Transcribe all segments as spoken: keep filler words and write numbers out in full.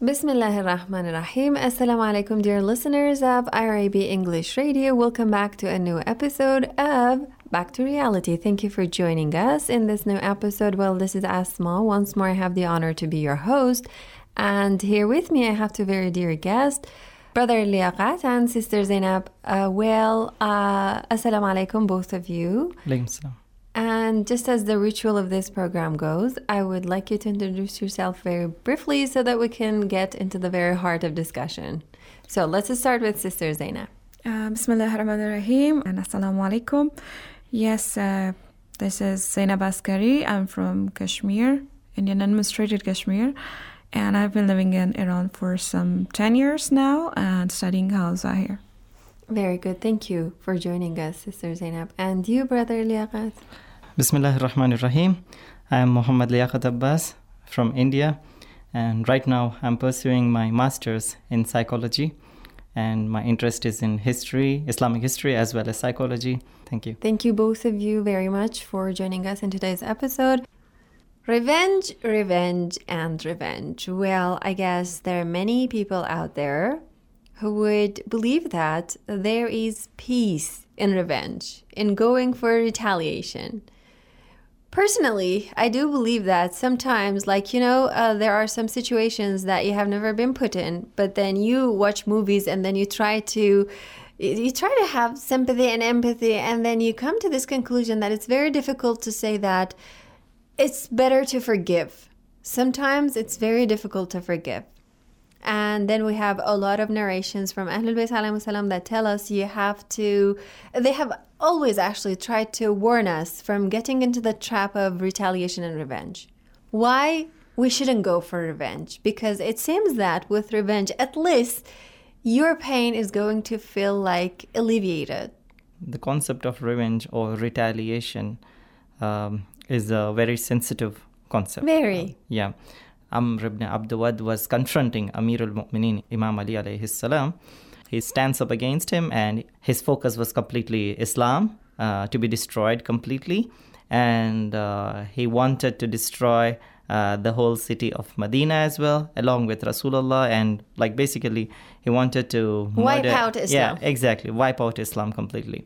Bismillahir Rahmanir Rahim. Assalamu alaikum, dear listeners of I R A B English Radio. Welcome back to a new episode of Back to Reality. Thank you for joining us in this new episode. Well, this is Asma. Once more, I have the honor to be your host. And here with me, I have two very dear guests, Brother Liaqat and Sister Zainab. Uh, well, uh, Assalamu alaikum, both of you. Alaikum salam. And just as the ritual of this program goes, I would like you to introduce yourself very briefly so that we can get into the very heart of discussion. So let's start with Sister Zainab. Uh, Bismillahir Rahmanir Rahim and Assalamu alaikum. Yes, uh, this is Zainab Askari. I'm from Kashmir, Indian administrated Kashmir. And I've been living in Iran for some ten years now and studying Hausa here. Very good. Thank you for joining us, Sister Zainab. And you, Brother Liaqat? Bismillahir Rahmanir Rahim. I am Muhammad Liaqat Abbas from India. And right now I'm pursuing my master's in psychology. And my interest is in history, Islamic history, as well as psychology. Thank you. Thank you, both of you, very much for joining us in today's episode. Revenge, revenge, and revenge. Well, I guess there are many people out there who would believe that there is peace in revenge, in going for retaliation. Personally, I do believe that sometimes, like, you know, uh, there are some situations that you have never been put in, but then you watch movies and then you try to, you try to have sympathy and empathy, and then you come to this conclusion that it's very difficult to say that it's better to forgive. Sometimes it's very difficult to forgive. And then we have a lot of narrations from Ahlul Bayt alayhi salam that tell us you have to, they have always actually tried to warn us from getting into the trap of retaliation and revenge. Why we shouldn't go for revenge? Because it seems that with revenge, at least your pain is going to feel like alleviated. The concept of revenge or retaliation um, is a very sensitive concept. Very. Uh, yeah. Amr ibn Abdawad was confronting Amir al-Mu'mineen, Imam Ali alayhi salam. He stands up against him, and his focus was completely Islam, uh, to be destroyed completely. And uh, he wanted to destroy uh, the whole city of Medina as well, along with Rasulullah. And like basically, he wanted to wipe murder, out Islam. Yeah, exactly. Wipe out Islam completely.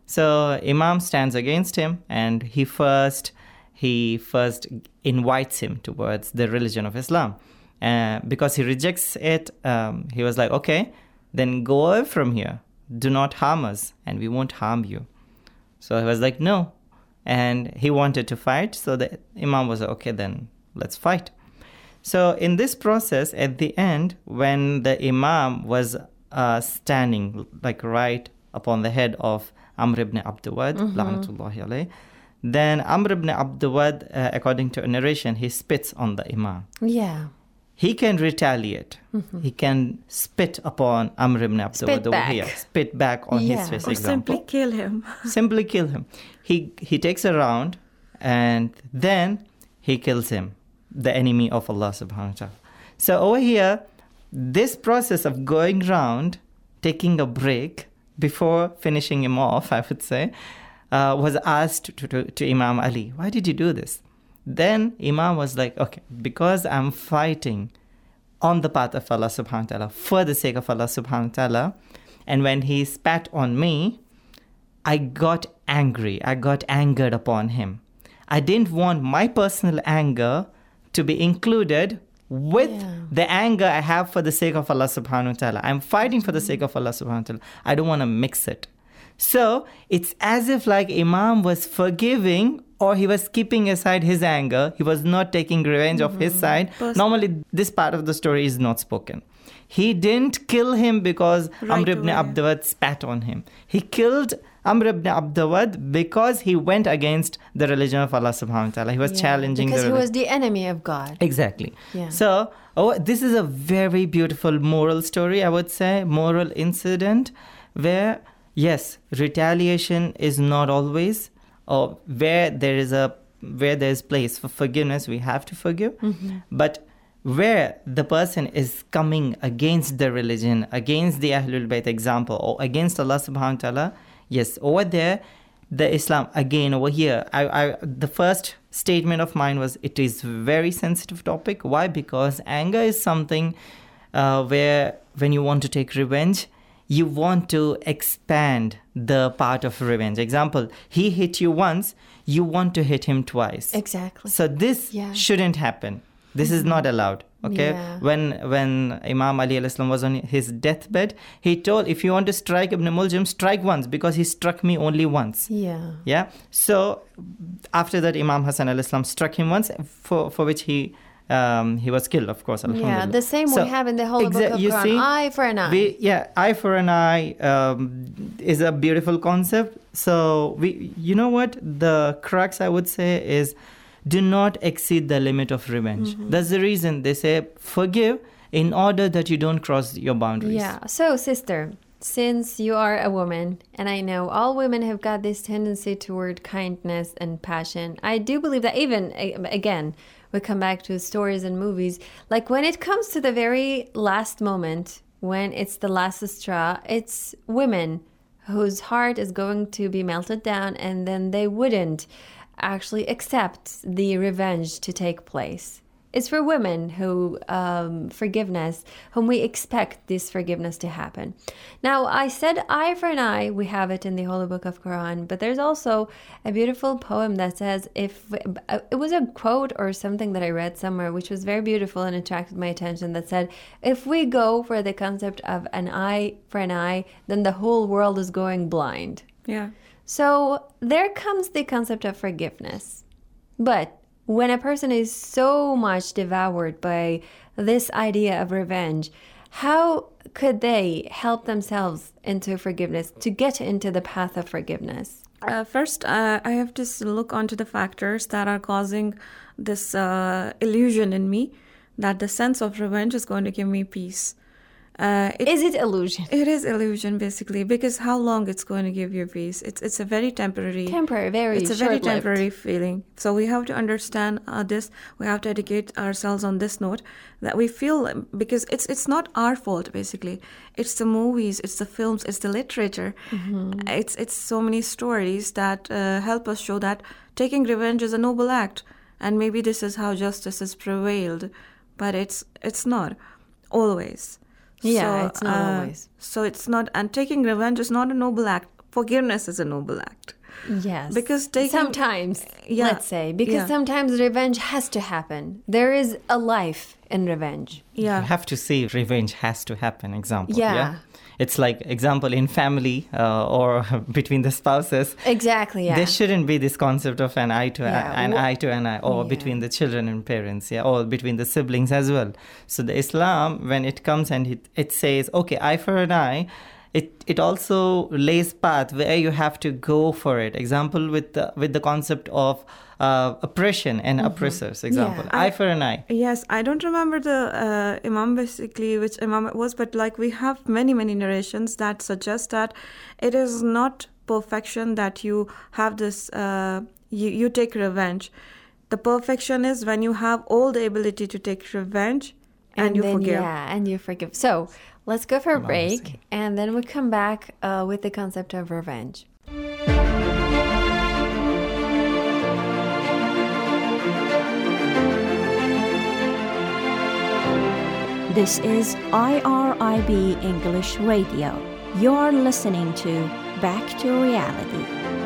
So Imam stands against him, and he first... he first invites him towards the religion of Islam. Uh, because he rejects it, um, he was like, okay, then go away from here. Do not harm us, and we won't harm you. So he was like, no. And he wanted to fight, so the Imam was like, okay, then let's fight. So in this process, at the end, when the Imam was uh, standing like right upon the head of Amr ibn Abdawad, mm-hmm. la'natullahi alayh, then Amr ibn Abdawad, uh, according to a narration, he spits on the Imam. Yeah. He can retaliate. Mm-hmm. He can spit upon Amr ibn Abdawad spit over back. here. Spit back on yeah. his face, Or example. simply kill him. Simply kill him. He, he takes a round, and then he kills him, the enemy of Allah subhanahu wa ta'ala. So over here, this process of going round, taking a break before finishing him off, I would say, Uh, was asked to, to, to Imam Ali, why did you do this? Then Imam was like, okay, because I'm fighting on the path of Allah subhanahu wa ta'ala, for the sake of Allah subhanahu wa ta'ala, and when he spat on me, I got angry, I got angered upon him. I didn't want my personal anger to be included with yeah. the anger I have for the sake of Allah subhanahu wa ta'ala. I'm fighting for the sake of Allah subhanahu wa ta'ala. I don't want to mix it. So it's as if like Imam was forgiving, or he was keeping aside his anger. He was not taking revenge mm-hmm. of his side. Person. Normally, this part of the story is not spoken. He didn't kill him because right Amr ibn away. Abdawad spat on him. He killed Amr ibn Abdawad because he went against the religion of Allah subhanahu wa ta'ala. He was yeah, challenging because the Because he was the enemy of God. Exactly. Yeah. So oh, this is a very beautiful moral story, I would say, moral incident where... yes, retaliation is not always, or where there is a where there is place for forgiveness, we have to forgive. Mm-hmm. But where the person is coming against the religion, against the Ahlul Bayt example, or against Allah subhanahu wa ta'ala, yes, over there, the Islam, again over here, I, I the first statement of mine was it is very sensitive topic. Why? Because anger is something uh, where when you want to take revenge, you want to expand the part of revenge. Example, he hit you once, you want to hit him twice. Exactly. So this Yeah. shouldn't happen. This is not allowed. Okay. Yeah. When when Imam Ali alayhi salam was on his deathbed, he told, if you want to strike Ibn Muljam, strike once, because he struck me only once. Yeah. Yeah. So after that, Imam Hassan alayhi salam struck him once, for for which he um, he was killed, of course. Yeah, Alhamdulillah. the same So, we have in the Holy exa- Book of you Quran. see, Eye for an eye. We, yeah, eye for an eye um, is a beautiful concept. So we, you know what, the crux I would say is, do not exceed the limit of revenge. Mm-hmm. That's the reason they say forgive, in order that you don't cross your boundaries. Yeah. So, sister, since you are a woman, and I know all women have got this tendency toward kindness and passion, I do believe that even, a- again, we come back to stories and movies, like when it comes to the very last moment, when it's the last straw, it's women whose heart is going to be melted down, and then they wouldn't actually accept the revenge to take place. It's for women who um, forgiveness, whom we expect this forgiveness to happen. Now, I said eye for an eye. We have it in the Holy Book of Quran, but there's also a beautiful poem that says, if it was a quote or something that I read somewhere, which was very beautiful and attracted my attention, that said, if we go for the concept of an eye for an eye, then the whole world is going blind. Yeah. So there comes the concept of forgiveness. But when a person is so much devoured by this idea of revenge, how could they help themselves into forgiveness, to get into the path of forgiveness? Uh, first, uh, I have to s- look onto the factors that are causing this uh, illusion in me that the sense of revenge is going to give me peace. Uh, it, Is it illusion? it is illusion, basically, because how long it's going to give you peace? It's it's a very temporary. Temporary, very It's a very short-lived. temporary feeling. So we have to understand uh, this. We have to educate ourselves on this note that we feel, because it's it's not our fault, basically. It's the movies, it's the films, it's the literature. Mm-hmm. It's it's so many stories that uh, help us show that taking revenge is a noble act, and maybe this is how justice has prevailed, but it's it's not always. Yeah, it's not uh, always. So it's not, and taking revenge is not a noble act. Forgiveness is a noble act. Yes. Because taking- sometimes, Yeah, let's say, because yeah. sometimes revenge has to happen. There is a life in revenge. Yeah. You have to see revenge has to happen. Example. Yeah. It's like example in family uh, or between the spouses. Exactly, yeah. There shouldn't be this concept of an eye to Yeah, eye, an wha- eye to an eye, or Yeah. between the children and parents, yeah, or between the siblings as well. So the Islam, when it comes and it, it says, okay, eye for an eye, it it also lays path where you have to go for it. Example with the with the concept of uh, oppression and oppressors. Example, Yeah. eye for an eye. Yes, I don't remember the uh, Imam, basically, which Imam it was, but like we have many, many narrations that suggest that it is not perfection that you have this, uh, you, you take revenge. The perfection is when you have all the ability to take revenge and, you then, forgive. Yeah, and you forgive. So let's go for a Wow, break, see. and then we come back uh, with the concept of revenge. This is I R I B English Radio. You're listening to Back to Reality.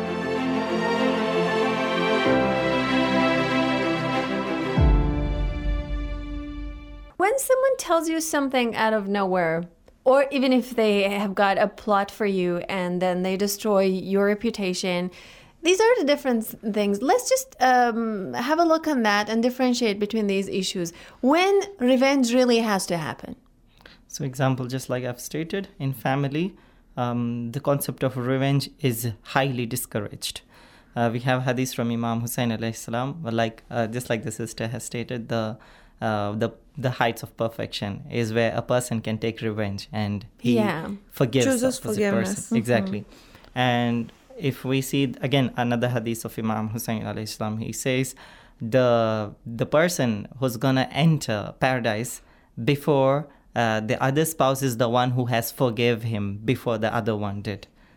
When someone tells you something out of nowhere, or even if they have got a plot for you and then they destroy your reputation, these are the different things. Let's just um, have a look on that and differentiate between these issues. When revenge really has to happen. So example, just like I've stated, in family, um, the concept of revenge is highly discouraged. Uh, we have hadith from Imam Hussein alayhi salam, like uh, just like the sister has stated, the uh, the the heights of perfection is where a person can take revenge and he Yeah. forgives the Chooses opposite forgiveness. person. Exactly. And if we see again another hadith of Imam Hussein alayhi salam, he says the the person who's gonna enter paradise before uh, the other spouse is the one who has forgive him before the other one did.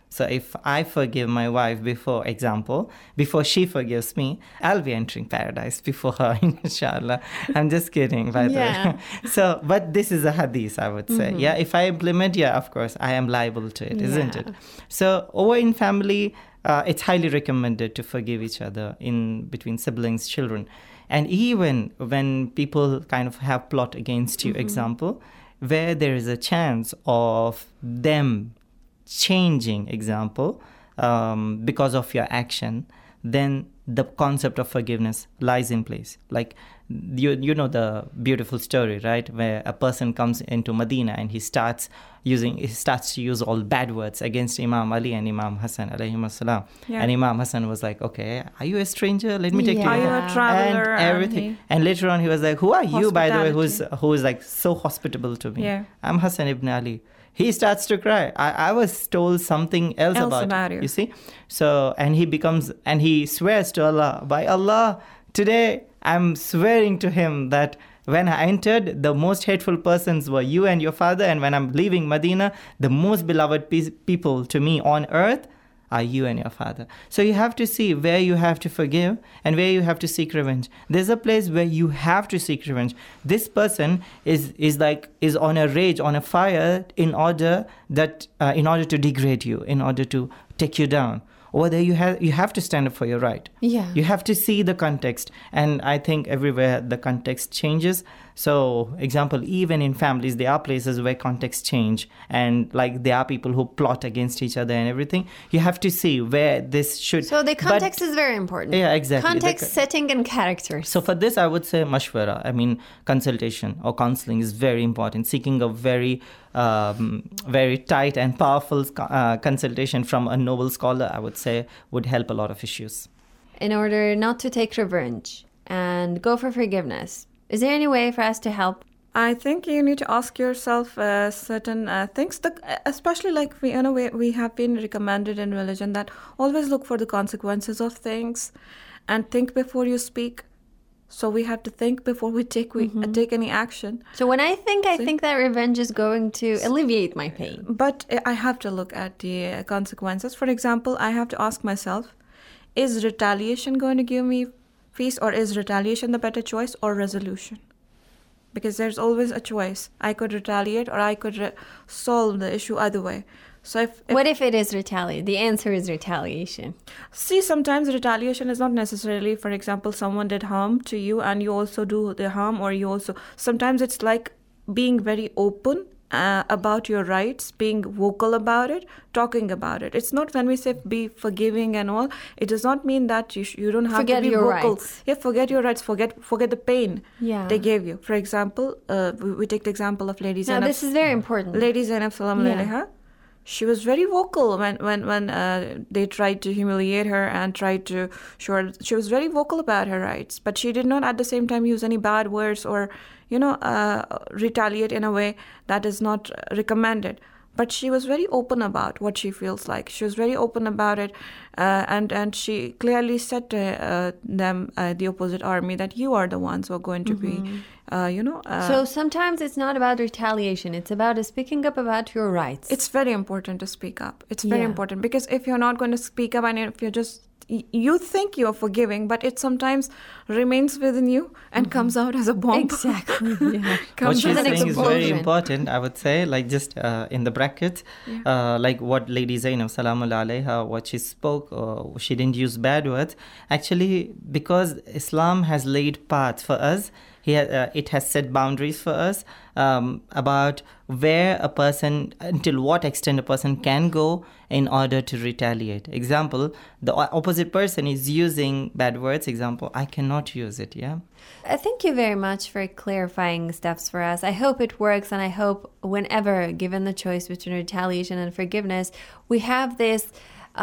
So if I forgive my wife before, example, before she forgives me, I'll be entering paradise before her, inshallah. I'm just kidding, by the Yeah. way. So, but this is a hadith, I would say. Yeah, if I implement, yeah, of course, I am liable to it, isn't Yeah. it? So over in family, uh, it's highly recommended to forgive each other in between siblings, children. And even when people kind of have plot against you, example, where there is a chance of them changing, example, um, because of your action, then the concept of forgiveness lies in place. Like, you you know the beautiful story, right, where a person comes into Medina and he starts using he starts to use all bad words against Imam Ali and Imam Hassan alayhim assalam. Yeah. And Imam Hassan was like, okay, are you a stranger? Let me take Yeah. you Are you home." a traveler? and everything. he- And later on, he was like, "Who are you, by the way, who's Hospitality. who is like so hospitable to me?" Yeah. "I'm Hassan ibn Ali." He starts to cry. I, I was told something else, Else about, about you. you. You see, so and he becomes and he swears to Allah, "By Allah, today I'm swearing to him that when I entered, the most hateful persons were you and your father, and when I'm leaving Medina, the most beloved pe- people to me on earth are you and your father." So you have to see where you have to forgive and where you have to seek revenge. There's a place where you have to seek revenge. This person is is like is on a rage, on a fire, in order that uh, in order to degrade you, in order to take you down. Over there, you have you have to stand up for your right. Yeah. You have to see the context, and I think everywhere the context changes. So, example, even in families, there are places where context change, and like there are people who plot against each other and everything. You have to see where this should. So the but- context is very important. Yeah, exactly. The Context, co- setting, and character. So for this, I would say mashwara. I mean, consultation or counseling is very important. Seeking a very, um, very tight and powerful uh, consultation from a noble scholar, I would say, would help a lot of issues. In order not to take revenge and go for forgiveness, is there any way for us to help? I think you need to ask yourself uh, certain uh, things, that, especially like we, you know, we, we have been recommended in religion that always look for the consequences of things and think before you speak. So we have to think before we take we uh, take any action. So when I think, I See? think that revenge is going to alleviate my pain. But I have to look at the uh, consequences. For example, I have to ask myself, is retaliation going to give me peace, or is retaliation the better choice, or resolution? Because there's always a choice. I could retaliate, or I could re- solve the issue either way. So if, if What if it is retaliation? The answer is retaliation. see, sometimes retaliation is not necessarily, for example, someone did harm to you and you also do the harm, or you also, sometimes it's like being very open uh, about your rights, being vocal about it, talking about it. It's not when we say be forgiving and all, it does not mean that you sh- you don't have Forget to be your vocal. rights. Yeah, forget your rights, forget forget the pain Yeah. they gave you. For example, uh, we, we take the example of Lady Now, Zainab. this is very important. Lady Zainab Salam Yeah. Alaiha, she was very vocal when when when uh, they tried to humiliate her and tried to show her. She was very vocal about her rights, but she did not at the same time use any bad words or, you know, uh, retaliate in a way that is not recommended. But she was very open about what she feels like. She was very open about it, uh, and and she clearly said to uh, them, uh, the opposite army, that you are the ones who are going to be, uh, you know. Uh, So sometimes it's not about retaliation. It's about speaking up about your rights. It's very important to speak up. It's very Yeah. important, because if you're not going to speak up and if you're just, y- you think you're forgiving, but it sometimes remains within you and comes out as a bomb. exactly. Yeah. What Comes she's as an saying is very explosion. important, I would say, like just uh, in the brackets, uh, like what Lady Zainab Salamullah Alaiha, what she spoke, uh, she didn't use bad words. Actually, because Islam has laid paths for us, he ha- uh, it has set boundaries for us um, about where a person, until what extent a person can go in order to retaliate. Example, the o- opposite person is using bad words. Example, I cannot use it, yeah? Uh, thank you very much for clarifying steps for us. I hope it works, and I hope whenever given the choice between retaliation and forgiveness, we have this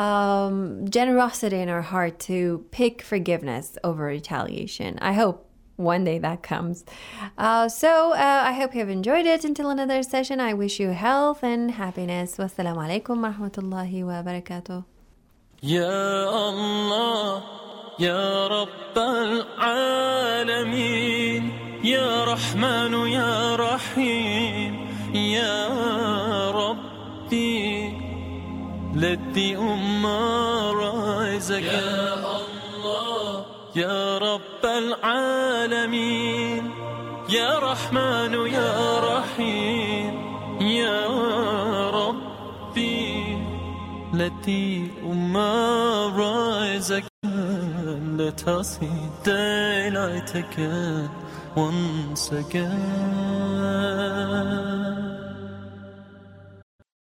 um, generosity in our heart to pick forgiveness over retaliation. I hope one day that comes. Uh, so uh, I hope you have enjoyed it. Until another session, I wish you health and happiness. Wassalamu alaikum wa rahmatullahi wa barakatuh. يا الله يا رب العالمين يا رحمن يا رحيم يا ربي let the ummah rise again. Ya Allah, Ya Rabb al-Alameen, Ya Rahman, Ya Rahim, Ya Rabbi, let the ummah rise again. Let us see daylight again, once again.